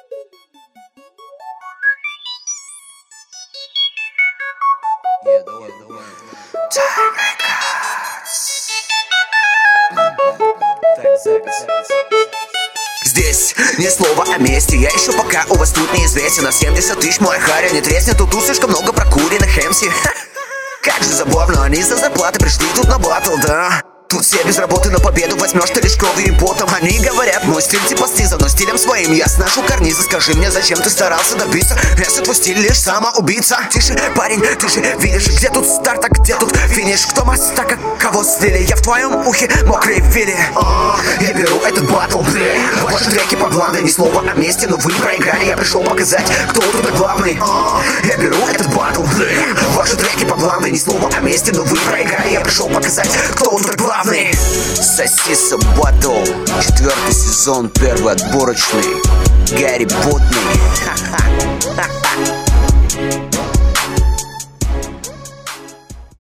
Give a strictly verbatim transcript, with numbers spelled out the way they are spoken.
Yeah, давай, давай. Так, запись, запись. Здесь ни слова о месте, я еще пока у вас тут неизвестен. На семьдесят тысяч мой харя не треснет, тут у слишком много прокуренных эм си. Как же забавно, они за зарплаты пришли тут на батл, да? Тут все без работы, на победу возьмешь ты лишь кровью и потом. Они говорят, мой стиль типа стиза, но стилем своим я сношу карнизы. Скажи мне, зачем ты старался добиться, если твой стиль лишь самоубийца? Тише, парень, ты же видишь, где тут старт, а где тут финиш? Кто мастака, кого слили? Я в твоем ухе мокрые вили. Я беру этот батл, блин. Ваши треки по главной, ни слова о месте, но вы проиграли. Я пришел показать, кто тут главный. Я беру этот батл, блин. Ваши треки по главной, ни слова о месте, но вы проиграли. Я пришел показать, кто тут главный. Сосиса Батл, четвертый сезон, первый отборочный. Гарри Потный.